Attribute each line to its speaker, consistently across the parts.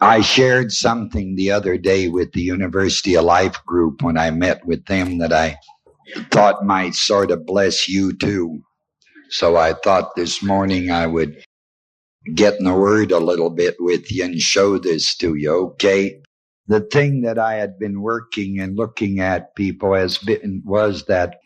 Speaker 1: I shared something the other day with the University of Life group when I met with them that I thought might sort of bless you too. So I thought this morning I would get in the Word a little bit with you and show this to you, okay? The thing that I had been working and looking at, people, was that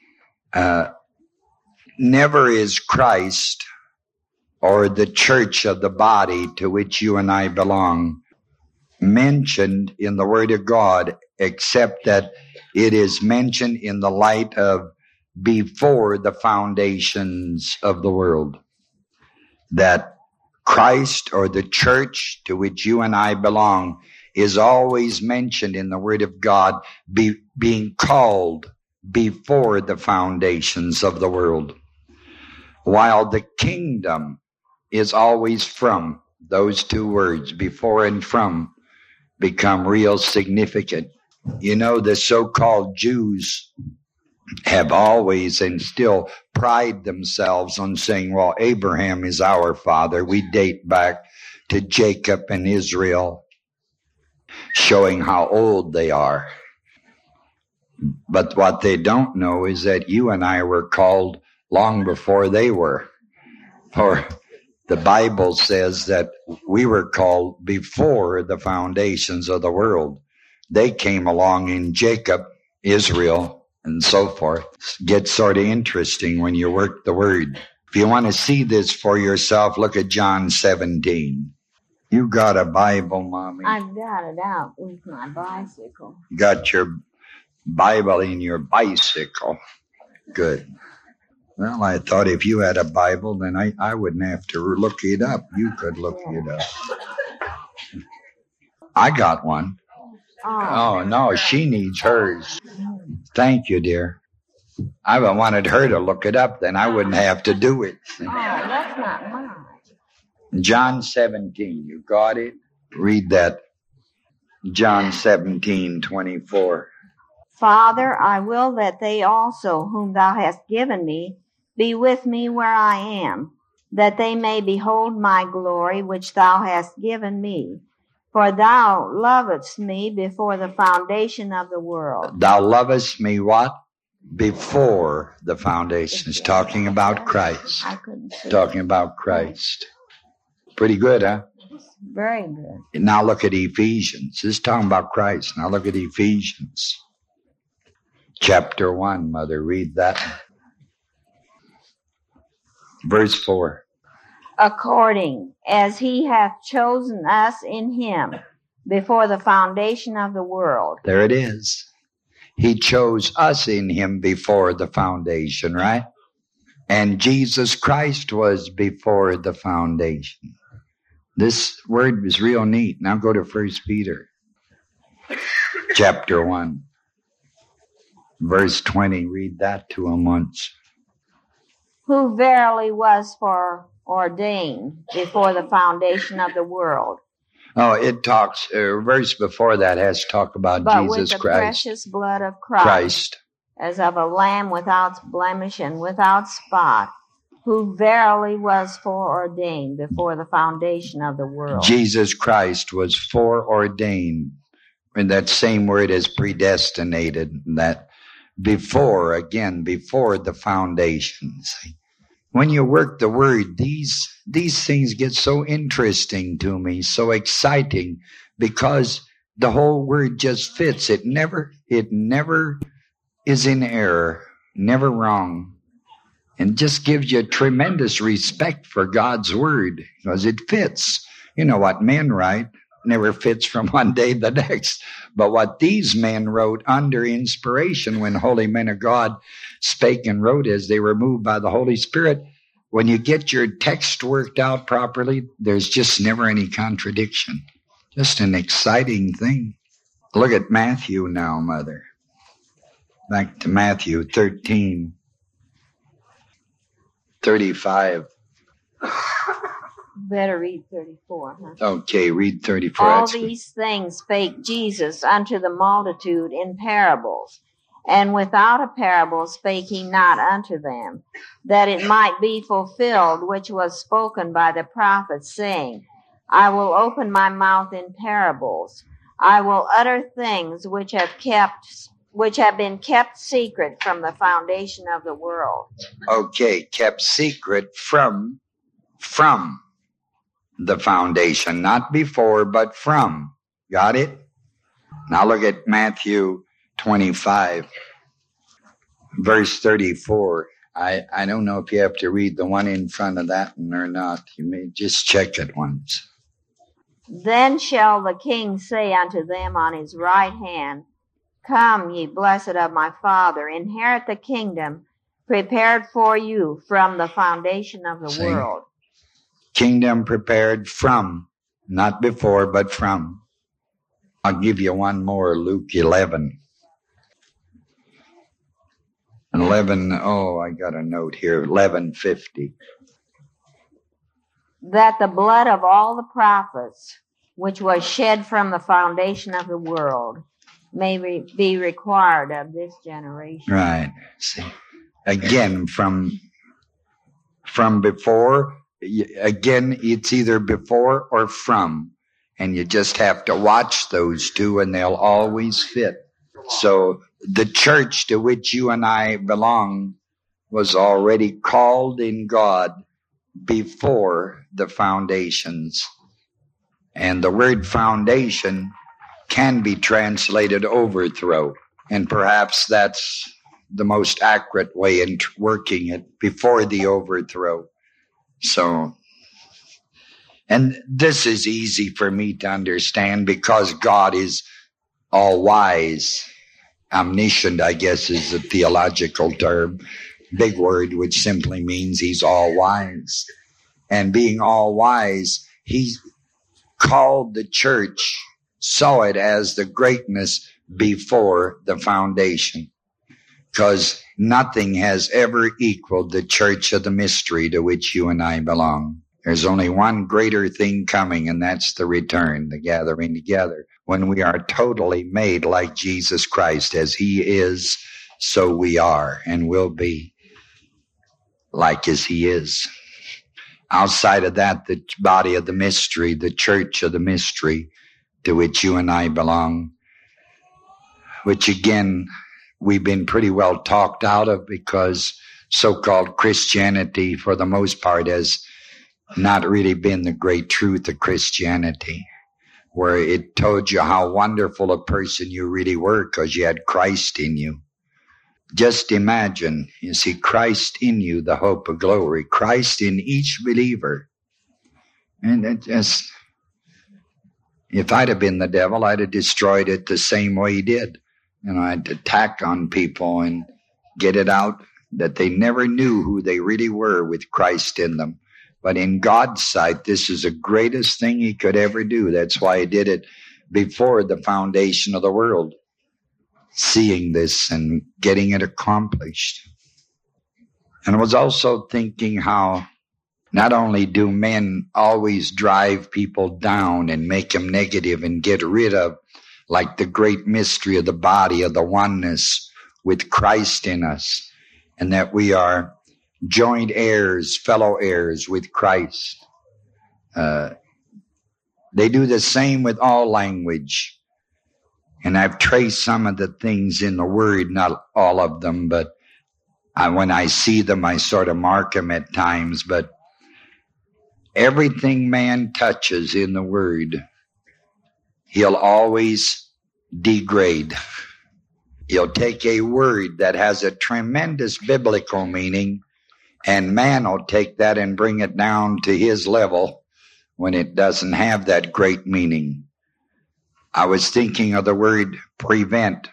Speaker 1: never is Christ or the church of the body to which you and I belong mentioned in the Word of God, except that it is mentioned in the light of before the foundations of the world. That Christ or the church to which you and I belong is always mentioned in the Word of God being called before the foundations of the world, while the kingdom is always from. Those two words, before and from, become real significant. You know, the so-called Jews have always and still pride themselves on saying, well, Abraham is our father. We date back to Jacob and Israel, showing how old they are. But what they don't know is that you and I were called long before they were. For the Bible says that we were called before the foundations of the world. They came along in Jacob, Israel, and so forth. It gets sort of interesting when you work the Word. If you want to see this for yourself, look at John 17. You got a Bible, Mommy?
Speaker 2: I've got it out with my bicycle.
Speaker 1: You got your Bible in your bicycle. Good. Well, I thought if you had a Bible, then I wouldn't have to look it up. You could look it up. I got one. Oh, no, she needs hers. Thank you, dear. I wanted her to look it up, then I wouldn't have to do it.
Speaker 2: Oh, that's not mine.
Speaker 1: John 17, you got it? Read that. John 17:24.
Speaker 2: Father, I will that they also, whom thou hast given me, be with me where I am, that they may behold my glory which thou hast given me. For thou lovedst me before the foundation of the world.
Speaker 1: Thou lovest me what? Before the foundations. Talking about Christ.
Speaker 2: I couldn't see.
Speaker 1: Talking about Christ. Pretty good, huh?
Speaker 2: Very good.
Speaker 1: Now look at Ephesians. This is talking about Christ. Now look at Ephesians. Chapter 1, Mother. Read that. Verse 4.
Speaker 2: According as he hath chosen us in him before the foundation of the world.
Speaker 1: There it is. He chose us in him before the foundation, right? And Jesus Christ was before the foundation. This word is real neat. Now go to 1 Peter chapter 1. Verse 20. Read that to him once.
Speaker 2: Who verily was foreordained before the foundation of the world.
Speaker 1: Oh, it talks, verse before that has talk about
Speaker 2: but
Speaker 1: Jesus
Speaker 2: with the
Speaker 1: Christ.
Speaker 2: Precious blood of Christ, as of a lamb without blemish and without spot, who verily was foreordained before the foundation of the world.
Speaker 1: Jesus Christ was foreordained. And that same word is predestinated. That before, again, before the foundations. When you work the Word, these things get so interesting to me, so exciting, because the whole Word just fits. It never is in error, never wrong, and just gives you a tremendous respect for God's Word, because it fits. You know what men write never fits from one day to the next. But what these men wrote under inspiration, when holy men of God spake and wrote as they were moved by the Holy Spirit, when you get your text worked out properly, there's just never any contradiction. Just an exciting thing. Look at Matthew now, Mother. Back to Matthew 13:35.
Speaker 2: Better read 34, huh?
Speaker 1: Okay, read 34.
Speaker 2: All
Speaker 1: That's
Speaker 2: these things spake Jesus unto the multitude in parables, and without a parable spake he not unto them, that it might be fulfilled which was spoken by the prophet, saying, I will open my mouth in parables. I will utter things which have been kept secret from the foundation of the world.
Speaker 1: Okay, kept secret from the foundation, not before, but from. Got it? Now look at Matthew 25, verse 34. I don't know if you have to read the one in front of that one or not. You may just check it once.
Speaker 2: Then shall the king say unto them on his right hand, Come, ye blessed of my Father, inherit the kingdom prepared for you from the foundation of the world.
Speaker 1: Kingdom prepared from, not before, but from. I'll give you one more, Luke 11. 11, I got a note here, 11:50.
Speaker 2: That the blood of all the prophets, which was shed from the foundation of the world, may be required of this generation.
Speaker 1: Right. See, again, from before, again, it's either before or from. And you just have to watch those two and they'll always fit. So the church to which you and I belong was already called in God before the foundations. And the word foundation can be translated overthrow. And perhaps that's the most accurate way in working it, before the overthrow. So, and this is easy for me to understand because God is all wise. Omniscient, I guess, is a theological term, big word, which simply means he's all wise. And being all wise, he called the church, saw it as the greatness before the foundation. Because nothing has ever equaled the church of the mystery to which you and I belong. There's only one greater thing coming, and that's the return, the gathering together. When we are totally made like Jesus Christ, as he is, so we are and will be like as he is. Outside of that, the body of the mystery, the church of the mystery to which you and I belong, which again, we've been pretty well talked out of because so-called Christianity, for the most part, has not really been the great truth of Christianity, where it told you how wonderful a person you really were because you had Christ in you. Just imagine, you see, Christ in you, the hope of glory, Christ in each believer. And it just, if I'd have been the devil, I'd have destroyed it the same way he did. I'd attack on people and get it out that they never knew who they really were with Christ in them. But in God's sight, this is the greatest thing he could ever do. That's why he did it before the foundation of the world. Seeing this and getting it accomplished. And I was also thinking how not only do men always drive people down and make them negative and get rid of, like the great mystery of the body of the oneness with Christ in us, and that we are joint heirs, fellow heirs with Christ. They do the same with all language. And I've traced some of the things in the Word, not all of them, but when I see them, I sort of mark them at times. But everything man touches in the Word, he'll always degrade. He'll take a word that has a tremendous biblical meaning, and man will take that and bring it down to his level when it doesn't have that great meaning. I was thinking of the word prevent.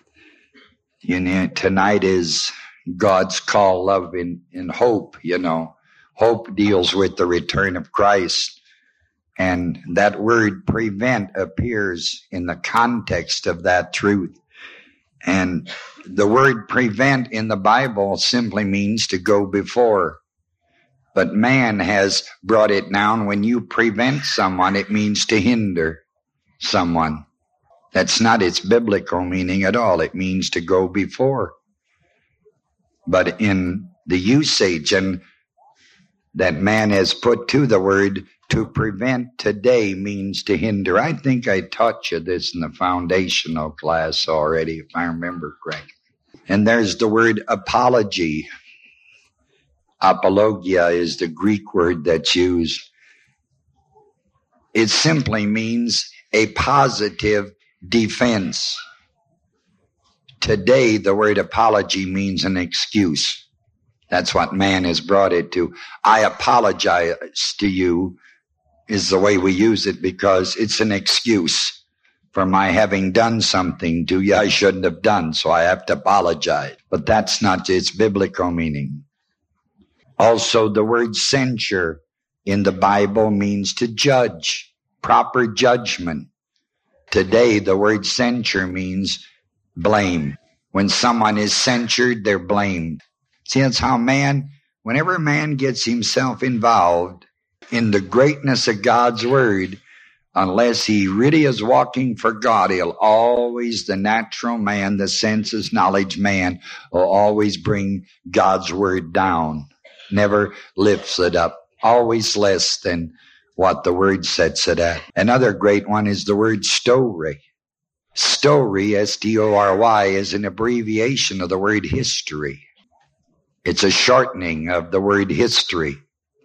Speaker 1: Tonight is God's call, love, and hope, Hope deals with the return of Christ. And that word prevent appears in the context of that truth. And the word prevent in the Bible simply means to go before. But man has brought it down. When you prevent someone, it means to hinder someone. That's not its biblical meaning at all. It means to go before. But in the usage and that man has put to the word, To prevent today means to hinder. I think I taught you this in the foundational class already, if I remember correctly. And there's the word apology. Apologia is the Greek word that's used. It simply means a positive defense. Today, the word apology means an excuse. That's what man has brought it to. I apologize to you is the way we use it because it's an excuse for my having done something to you I shouldn't have done, so I have to apologize. But that's not its biblical meaning. Also, the word censure in the Bible means to judge, proper judgment. Today, the word censure means blame. When someone is censured, they're blamed. See, that's how whenever man gets himself involved in the greatness of God's word, unless he really is walking for God, the natural man, the senses, knowledge man, will always bring God's word down. Never lifts it up. Always less than what the word sets it at. Another great one is the word story. Story, S-T-O-R-Y, is an abbreviation of the word history. It's a shortening of the word history.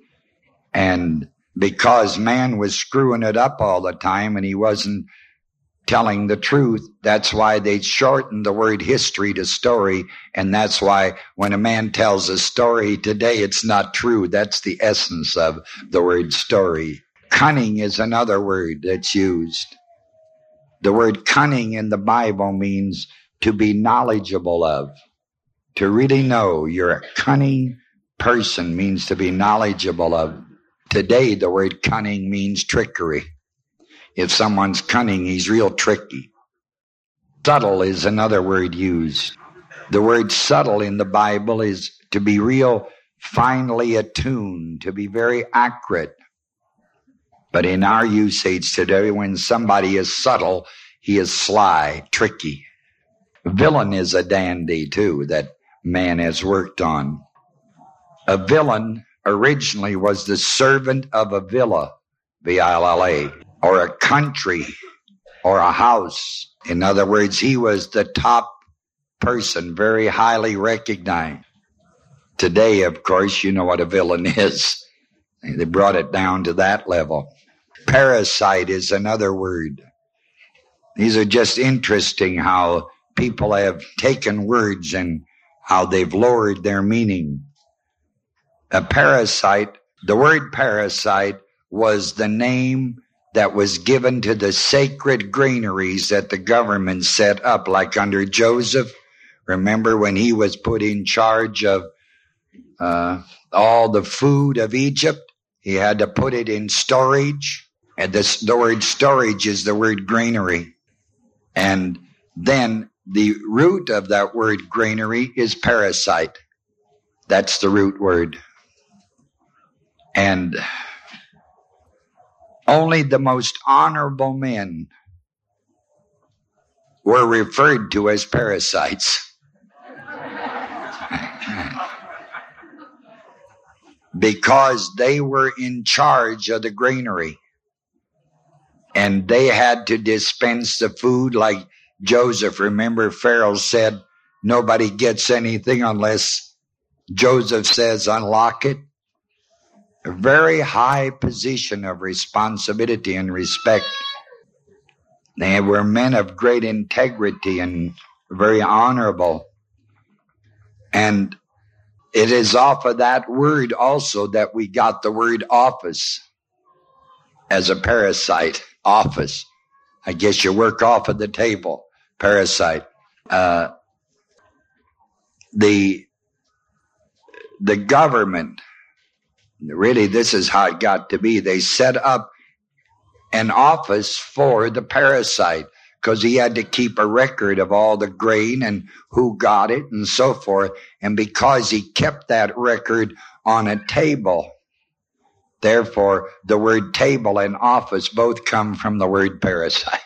Speaker 1: And because man was screwing it up all the time and he wasn't telling the truth, that's why they shortened the word history to story. And that's why when a man tells a story today, it's not true. That's the essence of the word story. Cunning is another word that's used. The word cunning in the Bible means to be knowledgeable of. To really know you're a cunning person means to be knowledgeable of. Today, the word cunning means trickery. If someone's cunning, he's real tricky. Subtle is another word used. The word subtle in the Bible is to be real finely attuned, to be very accurate. But in our usage today, when somebody is subtle, he is sly, tricky. Villain is a dandy, too, that man has worked on. A villain originally was the servant of a villa, V-I-L-L-A, or a country, or a house. In other words, he was the top person, very highly recognized. Today, of course, you know what a villain is. They brought it down to that level. Parasite is another word. These are just interesting how people have taken words and how they've lowered their meaning. A parasite, the word parasite was the name that was given to the sacred granaries that the government set up, like under Joseph. Remember when he was put in charge of all the food of Egypt? He had to put it in storage. And the word storage is the word granary. And then the root of that word granary is parasite. That's the root word. And only the most honorable men were referred to as parasites. Because they were in charge of the granary. And they had to dispense the food like Joseph. Remember, Pharaoh said, nobody gets anything unless Joseph says, unlock it. A very high position of responsibility and respect. They were men of great integrity and very honorable. And it is off of that word also that we got the word office as a parasite. Office. I guess you work off of the table. Parasite. The government, really this is how it got to be. They set up an office for the parasite because he had to keep a record of all the grain and who got it and so forth. And because he kept that record on a table, therefore, the word table and office both come from the word parasite.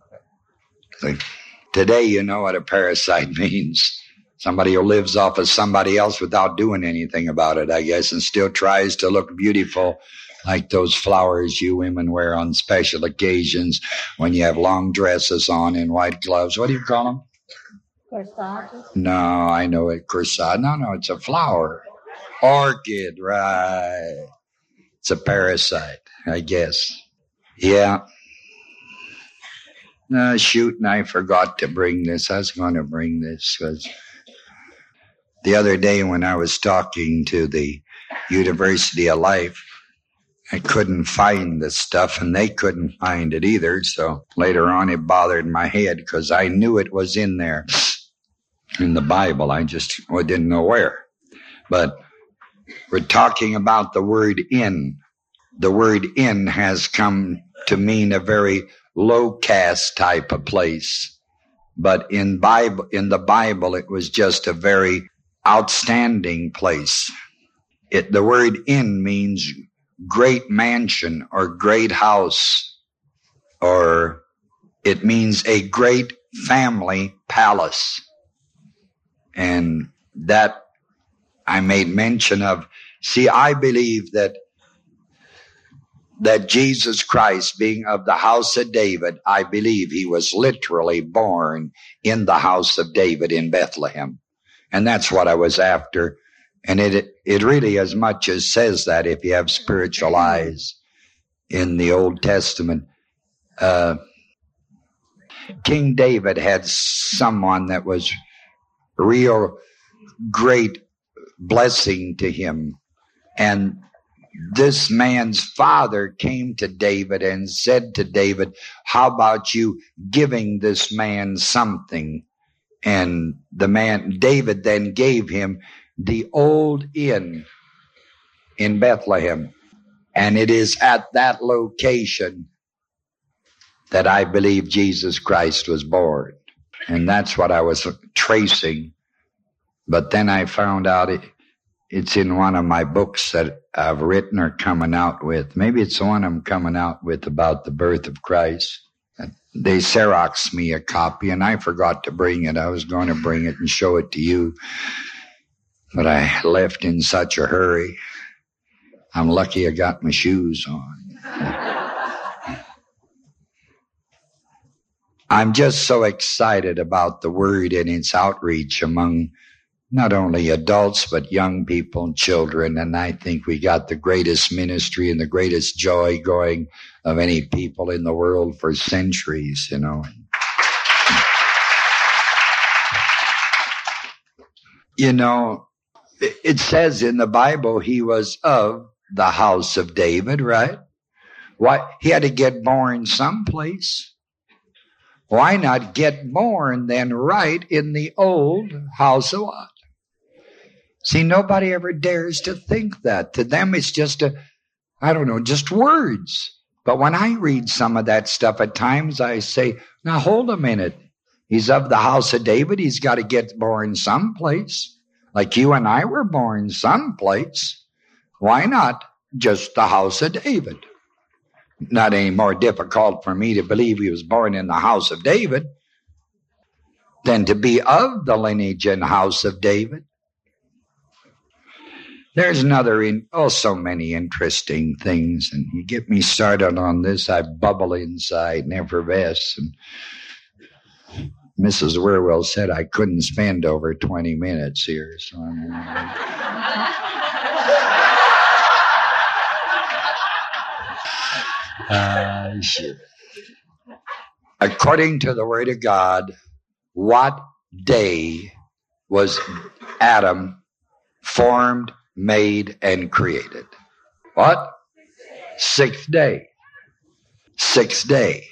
Speaker 1: Today, you know what a parasite means. Somebody who lives off of somebody else without doing anything about it, I guess, and still tries to look beautiful like those flowers you women wear on special occasions when you have long dresses on and white gloves. What do you call them?
Speaker 2: Corsage.
Speaker 1: No, I know it. Corsage. No, it's a flower. Orchid, right. It's a parasite, I guess. Yeah. Shoot, and I forgot to bring this. I was going to bring this because the other day when I was talking to the University of Life, I couldn't find the stuff, and they couldn't find it either. So later on, it bothered my head because I knew it was in there in the Bible. I just didn't know where. But we're talking about the word in. The word in has come to mean a very low caste type of place. But in the Bible, it was just a very outstanding place. The word in means great mansion or great house, or it means a great family palace. And that I made mention of. See, I believe that Jesus Christ, being of the house of David, I believe he was literally born in the house of David in Bethlehem. And that's what I was after. And it really as much as says that if you have spiritual eyes in the Old Testament. King David had someone that was real great blessing to him. And this man's father came to David and said to David, how about you giving this man something? And David then gave him the old inn in Bethlehem. And it is at that location that I believe Jesus Christ was born. And that's what I was tracing. But then I found out it's in one of my books that I've written or coming out with. Maybe it's the one I'm coming out with about the birth of Christ. They Xeroxed me a copy, and I forgot to bring it. I was going to bring it and show it to you, but I left in such a hurry. I'm lucky I got my shoes on. I'm just so excited about the word and its outreach among not only adults, but young people and children. And I think we got the greatest ministry and the greatest joy going of any people in the world for centuries, you know. You know, it says in the Bible he was of the house of David, right? Why? He had to get born someplace. Why not get born then right in the old house of what? See, nobody ever dares to think that. To them, it's just just words. But when I read some of that stuff at times, I say, now hold a minute. He's of the house of David. He's got to get born someplace. Like you and I were born someplace. Why not just the house of David? Not any more difficult for me to believe he was born in the house of David than to be of the lineage and house of David. There's so many interesting things, and you get me started on this, I bubble inside and effervesce. And Mrs. Wierwille said I couldn't spend over 20 minutes here, so shit. According to the Word of God, what day was Adam formed, made, and created? What? Sixth day. Sixth day.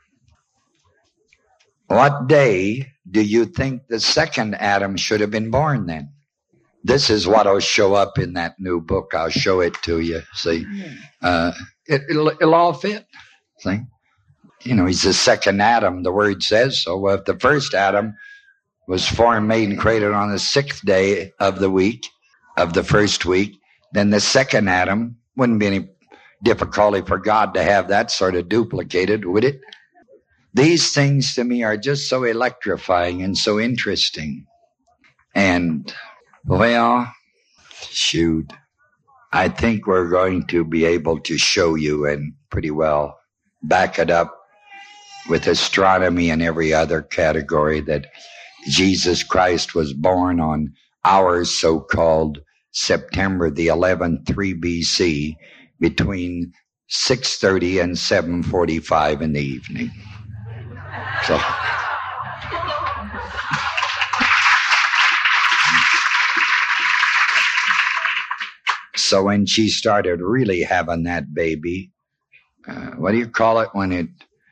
Speaker 1: What day do you think the second Adam should have been born then? This is what will show up in that new book. I'll show it to you. See, it'll all fit. See, you know, he's the second Adam. The word says so. Well, if the first Adam was formed, made, and created on the sixth day of the week, of the first week, then the second Adam wouldn't be any difficulty for God to have that sort of duplicated, would it? These things to me are just so electrifying and so interesting. And, well, shoot. I think we're going to be able to show you and pretty well back it up with astronomy and every other category that Jesus Christ was born on our so-called September the 11th, 3 BC, between 6:30 and 7:45 in the evening. So when she started really having that baby, what do you call it when it...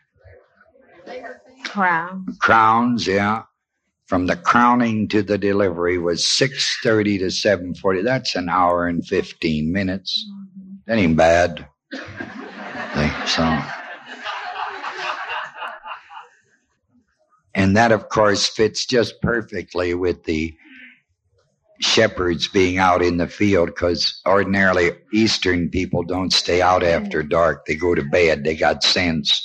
Speaker 1: Crowns, yeah. From the crowning to the delivery was 6:30 to 7:40. That's an hour and 15 minutes. That ain't bad. So, and that, of course, fits just perfectly with the shepherds being out in the field, because ordinarily Eastern people don't stay out after dark. They go to bed. They got sense.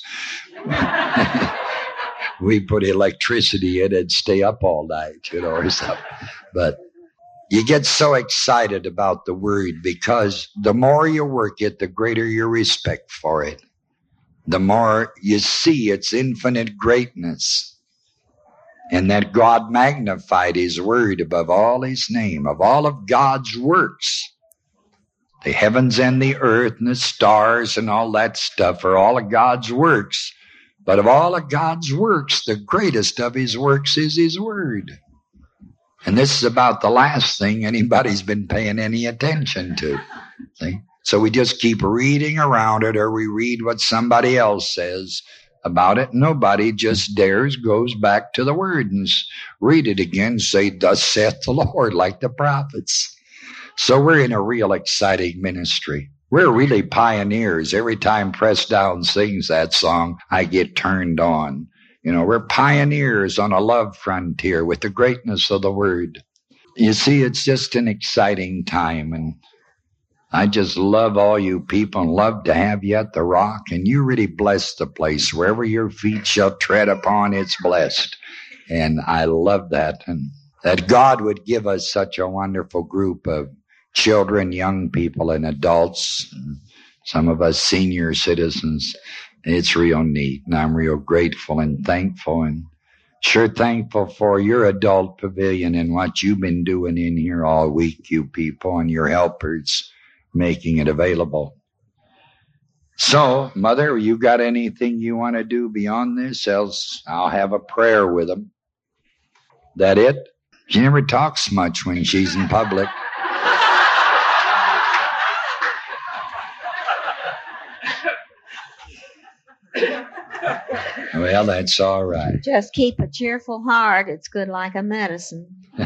Speaker 1: We put electricity in and stay up all night, or something. But you get so excited about the Word because the more you work it, the greater your respect for it. The more you see its infinite greatness, and that God magnified His Word above all His name, of all of God's works. The heavens and the earth and the stars and all that stuff are all of God's works. But of all of God's works, the greatest of His works is His Word. And this is about the last thing anybody's been paying any attention to. See? So we just keep reading around it, or we read what somebody else says about it. Nobody just goes back to the Word and read it again, say, "Thus saith the Lord," like the prophets. So we're in a real exciting ministry. We're really pioneers. Every time Press Down sings that song, I get turned on. We're pioneers on a love frontier with the greatness of the Word. You see, it's just an exciting time, and I just love all you people and love to have you at the Rock, and you really bless the place. Wherever your feet shall tread upon, it's blessed. And I love that, and that God would give us such a wonderful group of children, young people, and adults, and some of us senior citizens. It's real neat, and I'm real grateful and thankful, and sure thankful for your adult pavilion and what you've been doing in here all week, you people, and your helpers making it available. So, Mother, you got anything you want to do beyond this? Else I'll have a prayer with them. That it? She never talks much when she's in public. Well, that's all right.
Speaker 2: Just keep a cheerful heart. It's good like a medicine.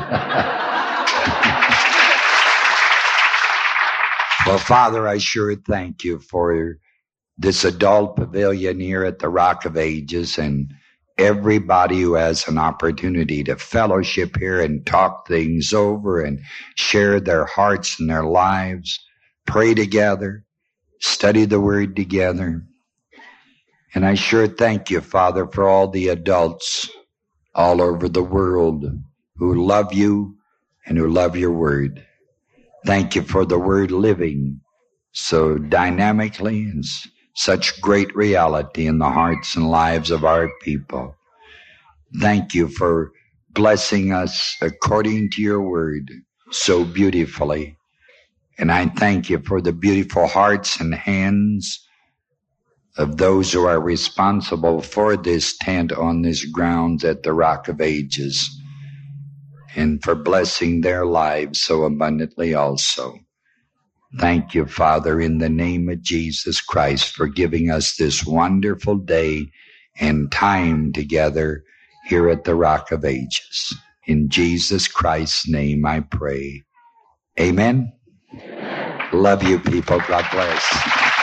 Speaker 1: Well, Father, I sure thank you for this adult pavilion here at the Rock of Ages, and everybody who has an opportunity to fellowship here and talk things over and share their hearts and their lives, pray together, study the Word together. And I sure thank you, Father, for all the adults all over the world who love you and who love your Word. Thank you for the Word living so dynamically and such great reality in the hearts and lives of our people. Thank you for blessing us according to your Word so beautifully. And I thank you for the beautiful hearts and hands of those who are responsible for this tent on this grounds at the Rock of Ages, and for blessing their lives so abundantly also. Thank you, Father, in the name of Jesus Christ, for giving us this wonderful day and time together here at the Rock of Ages. In Jesus Christ's name I pray. Amen. Amen. Love you people. God bless.